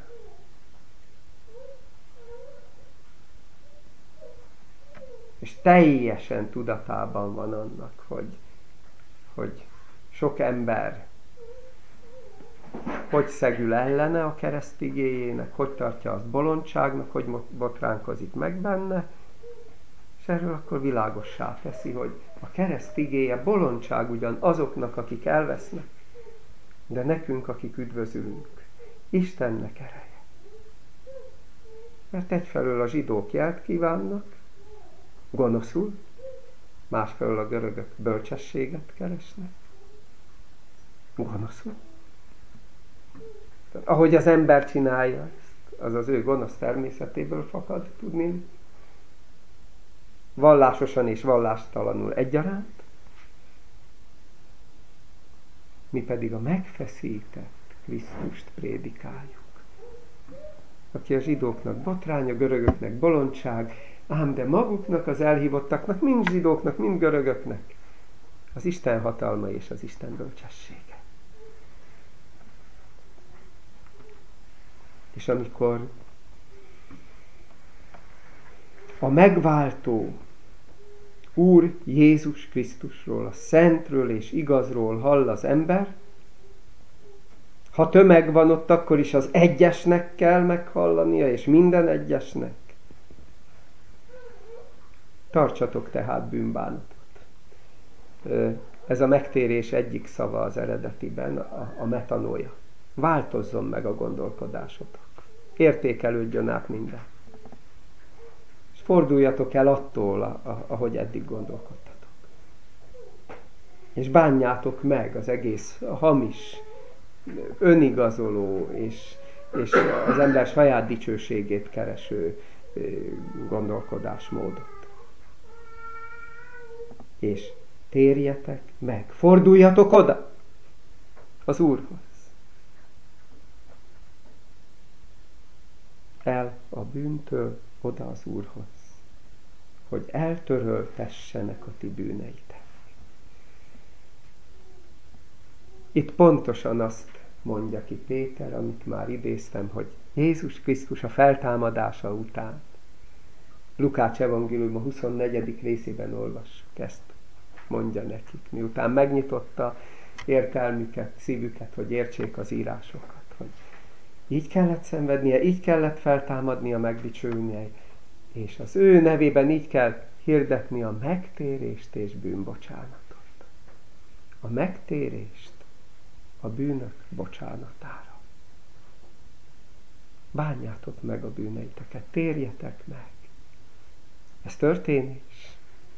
És teljesen tudatában van annak, hogy, hogy sok ember hogy szegül ellene a kereszt igéjének, hogy tartja azt bolondságnak, hogy botránkozik meg benne, és erről akkor világossá teszi, hogy a kereszt igéje bolondság ugyan azoknak, akik elvesznek, de nekünk, akik üdvözülünk, Istennek ereje. Mert egyfelől a zsidók jelt kívánnak, gonoszul, másfelől a görögök bölcsességet keresnek, gonoszul. Tehát, ahogy az ember csinálja ezt, az az ő gonosz természetéből fakad, tudni, vallásosan és vallástalanul egyaránt, mi pedig a megfeszített Krisztust prédikáljuk, aki a zsidóknak botrány, a görögöknek bolondság, ám de maguknak, az elhívottaknak, mind zsidóknak, mind görögöknek az Isten hatalma és az Isten bölcsessége. És amikor a megváltó Úr Jézus Krisztusról, a szentről és igazról hall az ember, ha tömeg van ott, akkor is az egyesnek kell meghallania, és minden egyesnek. Tartsatok tehát bűnbánatot. Ez a megtérés egyik szava az eredetiben, a, a metanója. Változzon meg a gondolkodásotok. Értékelődjön át minden. És forduljatok el attól, a, a, ahogy eddig gondolkodtatok. És bánjátok meg az egész hamis, önigazoló és, és az ember saját dicsőségét kereső gondolkodásmódot. És térjetek meg, forduljatok oda az Úrhoz. El a bűntől oda az Úrhoz, hogy eltöröltessenek a ti bűneitek. Itt pontosan azt mondja ki Péter, amit már idéztem, hogy Jézus Krisztus a feltámadása után, Lukács evangélium a huszonnegyedik részében olvassuk ezt, mondja nekik, miután megnyitotta értelmüket, szívüket, hogy értsék az írásokat, hogy így kellett szenvednie, így kellett feltámadnia, megdicsülnie, és az ő nevében így kell hirdetni a megtérést és bűnbocsánatot. A megtérést a bűnök bocsánatára. Bánjátok meg a bűneiteket, térjetek meg. Ez történés.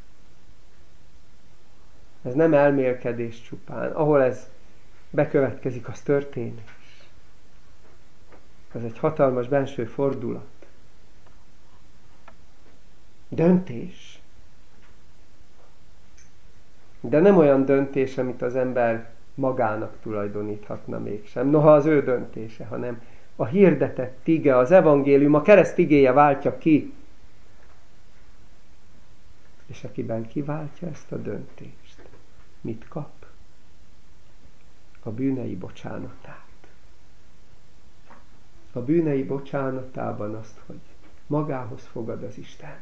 Ez nem elmélkedés csupán. Ahol ez bekövetkezik, az történés. Ez egy hatalmas benső fordulat. Döntés. De nem olyan döntés, amit az ember magának tulajdoníthatna mégsem. Noha az ő döntése, hanem a hirdetett ige, az evangélium, a kereszt igéje váltja ki. És akiben kiváltja ezt a döntést, mit kap? A bűnei bocsánatát. a bűnei bocsánatában azt, hogy magához fogad az Isten.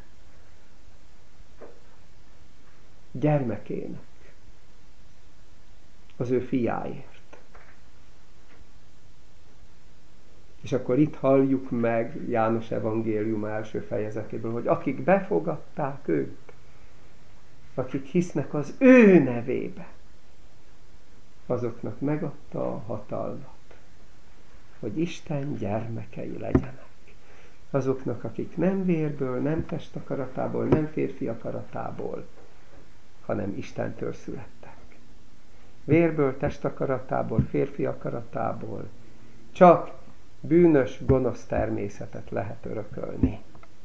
Gyermekének. Az ő fiáért. És akkor itt halljuk meg János evangélium első fejezetéből, hogy akik befogadták őt, akik hisznek az ő nevébe, azoknak megadta a hatalmat, hogy Isten gyermekei legyenek. Azoknak, akik nem vérből, nem test akaratából, nem férfi akaratából, hanem Istentől születtek. Vérből, test akaratából, férfi akaratából csak bűnös, gonosz természetet lehet örökölni.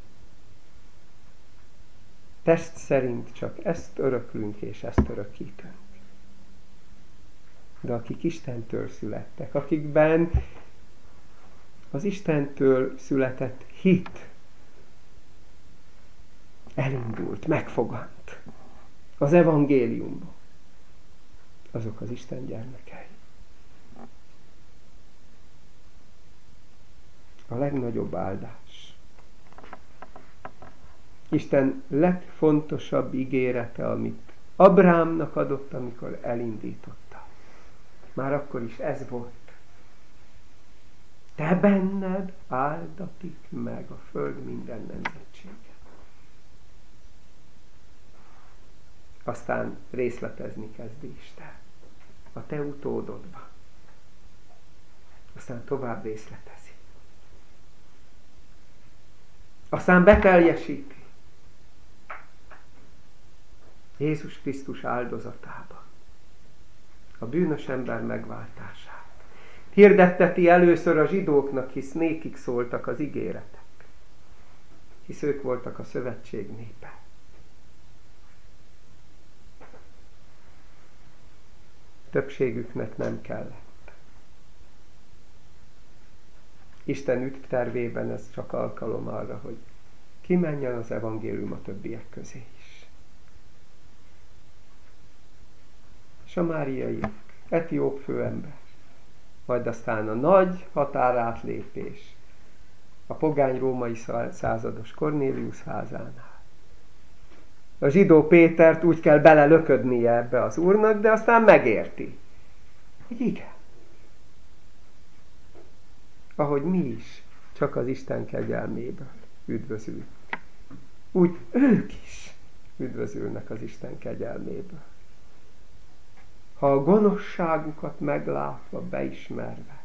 Test szerint csak ezt öröklünk és ezt örökítünk. De akik Istentől születtek, akikben az Istentől született hit elindult, megfogant az evangéliumban, azok az Isten gyermekei. A legnagyobb áldás. Isten legfontosabb ígérete, amit Abrahámnak adott, amikor elindította. Már akkor is ez volt. Te benned áldatik meg a föld minden nemzetsége. Aztán részletezni kezdi Isten a te utódodban. Aztán tovább részletezi. Aztán beteljesíti Jézus Krisztus áldozatába a bűnös ember megváltását. Hirdetteti először a zsidóknak, hisz nékik szóltak az ígéretek. Hisz ők voltak a szövetség népe. Többségüknek nem kellett. Isten üdvtervében ez csak alkalom arra, hogy kimenjen az evangélium a többiek közé is. Samáriai, etióp főember, majd aztán a nagy határátlépés a pogány római százados Kornélius házánál. A zsidó Pétert úgy kell belelöködnie ebbe az Úrnak, de aztán megérti. Hogy igen. Ahogy mi is, csak az Isten kegyelméből üdvözülünk. Úgy ők is üdvözülnek az Isten kegyelméből. Ha a gonoszságukat meglátva, beismerve,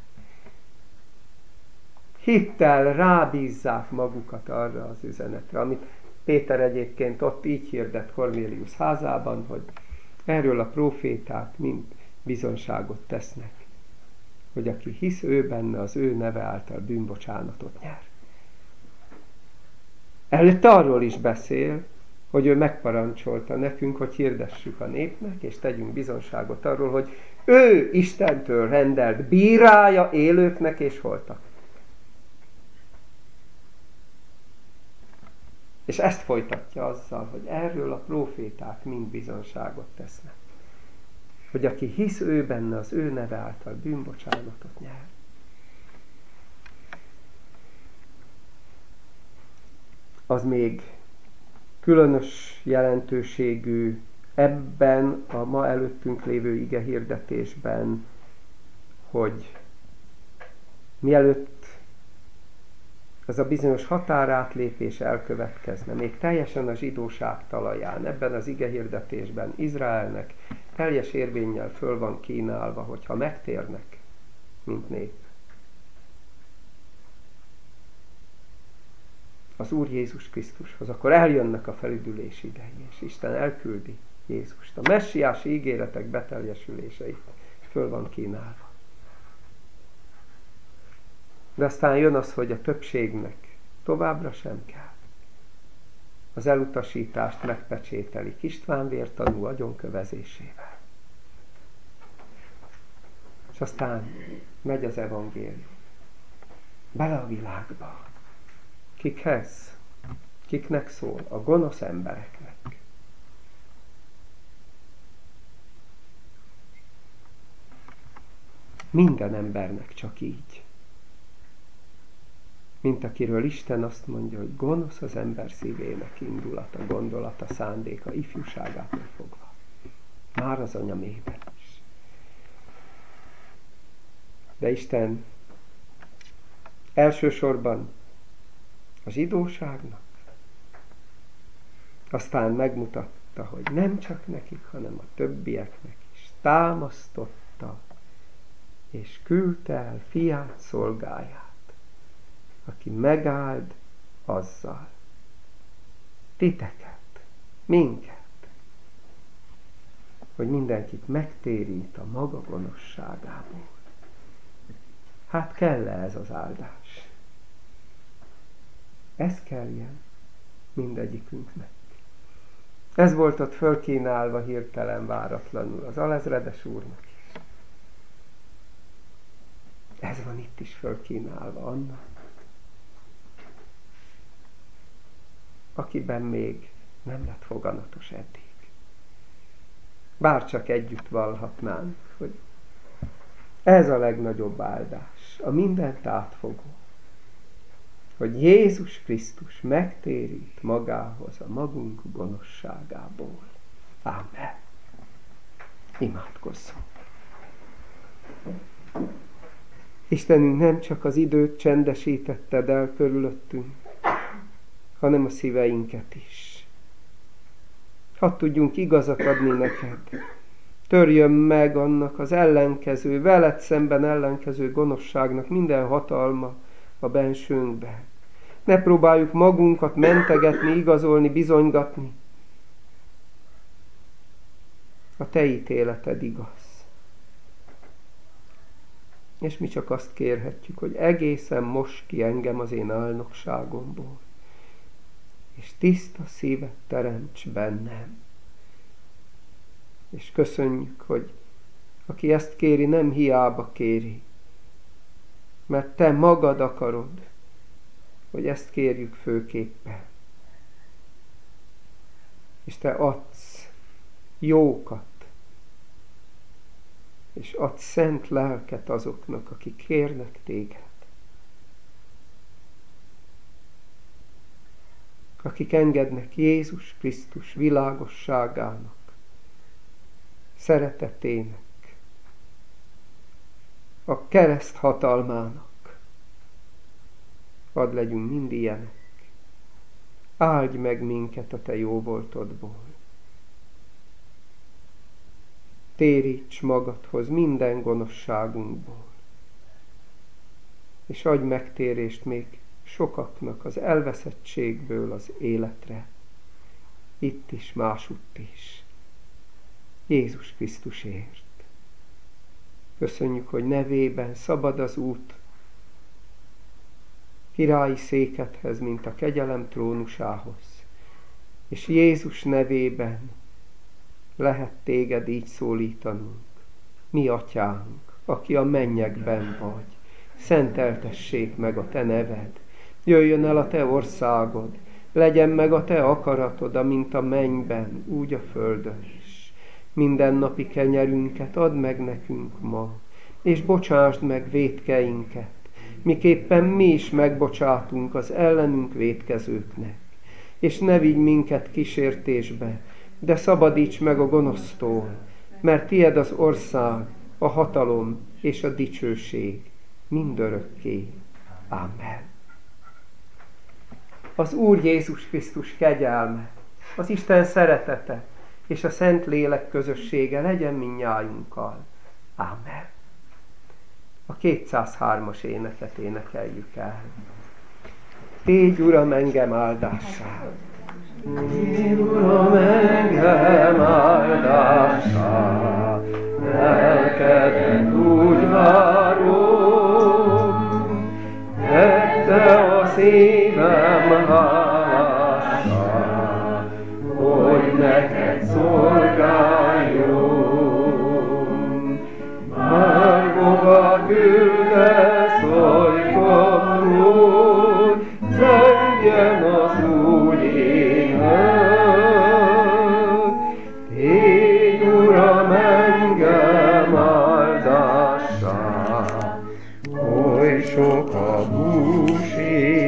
hittel rábízzák magukat arra az üzenetre, amit Péter egyébként ott így hirdet Kornélius házában, hogy erről a próféták mind bizonyságot tesznek, hogy aki hisz ő benne, az ő neve által bűnbocsánatot nyer. Előtte arról is beszél, hogy ő megparancsolta nekünk, hogy hirdessük a népnek, és tegyünk bizonyságot arról, hogy ő Istentől rendelt bírája élőknek és holtak. És ezt folytatja azzal, hogy erről a próféták mind bizonyságot tesznek. Hogy aki hisz ő benne, az ő neve által bűnbocsánatot nyer. Az még különös jelentőségű ebben a ma előttünk lévő igehirdetésben, hogy mielőtt ez a bizonyos határátlépés elkövetkezne, még teljesen a zsidóság talaján, ebben az igehirdetésben Izraelnek teljes érvénnyel föl van kínálva, hogyha megtérnek, mint nép. Az Úr Jézus Krisztushoz, akkor eljönnek a felüdülés idei, és Isten elküldi Jézust. A messiási ígéretek beteljesüléseit föl van kínálva. De aztán jön az, hogy a többségnek továbbra sem kell. Az elutasítást megpecsételik István vértanú agyonkövezésével. És aztán megy az evangélium. Bele a világba. Kikhez? Kiknek szól? A gonosz embereknek. Minden embernek csak így. mint akiről Isten azt mondja, hogy gonosz az ember szívének indulata, gondolata, szándéka, ifjúságától fogva. Már az anya mélyben is. De Isten elsősorban a zsidóságnak, aztán megmutatta, hogy nem csak nekik, hanem a többieknek is támasztotta, és küldte el fiát, szolgáját, aki megáld azzal titeket, minket, hogy mindenkit megtérít a maga gonoszságából. Hát kell-e ez az áldás? Ez kelljen mindegyikünknek. Ez volt ott fölkínálva hirtelen, váratlanul az alezredes úrnak is. Ez van itt is fölkínálva annak, akiben még nem lett foganatos eddig. Bárcsak együtt vallhatnánk, hogy ez a legnagyobb áldás, a mindent átfogó, hogy Jézus Krisztus megtérít magához a magunk gonoszságából. Ámen. Imádkozzunk. Istenünk, nem csak az időt csendesítetted el körülöttünk, hanem a szíveinket is. Hadd tudjunk igazat adni neked. Törjön meg annak az ellenkező, veled szemben ellenkező gonoszságnak minden hatalma a bensőnkben. Ne próbáljuk magunkat mentegetni, igazolni, bizonygatni. A te ítéleted igaz. És mi csak azt kérhetjük, hogy egészen most ki engem az én álnokságomból, és tiszta szívet teremts bennem. És köszönjük, hogy aki ezt kéri, nem hiába kéri, mert te magad akarod, hogy ezt kérjük főképpen. És te adsz jókat, és adsz szent lelket azoknak, akik kérnek téged. Akik engednek Jézus Krisztus világosságának, szeretetének, a kereszt hatalmának. Hadd legyünk mind ilyenek. Áldj meg minket a te jóvoltodból. Téríts magadhoz minden gonoszságunkból, és adj megtérést még sokaknak az elveszettségből az életre, itt is, másutt is. Jézus Krisztusért. Köszönjük, hogy nevében szabad az út királyi székedhez, mint a kegyelem trónusához. És Jézus nevében lehet téged így szólítanunk. Mi atyánk, aki a mennyekben vagy, szenteltessék meg a te neved. Jöjjön el a te országod, legyen meg a te akaratod, amint a mennyben, úgy a földön is. Mindennapi kenyerünket add meg nekünk ma, és bocsásd meg vétkeinket, miképpen mi is megbocsátunk az ellenünk vétkezőknek. És ne vigy minket kísértésbe, de szabadíts meg a gonosztól, mert tied az ország, a hatalom és a dicsőség mindörökké. Amen. Az Úr Jézus Krisztus kegyelme, az Isten szeretete és a Szent Lélek közössége legyen mindnyájunkkal. Amen. A kétszázhármas éneket énekeljük el. Tégy, Uram, engem áldássá! Tégy, Uram, engem áldássá! Lelkedet úgy várom, tette a szívem hálássá, hogy neked szolgáljon. Már hova küldesz, olykor úgy, zengjen az úgy ének. Tégy, Uram, engem áldássá, oly sok a búsé.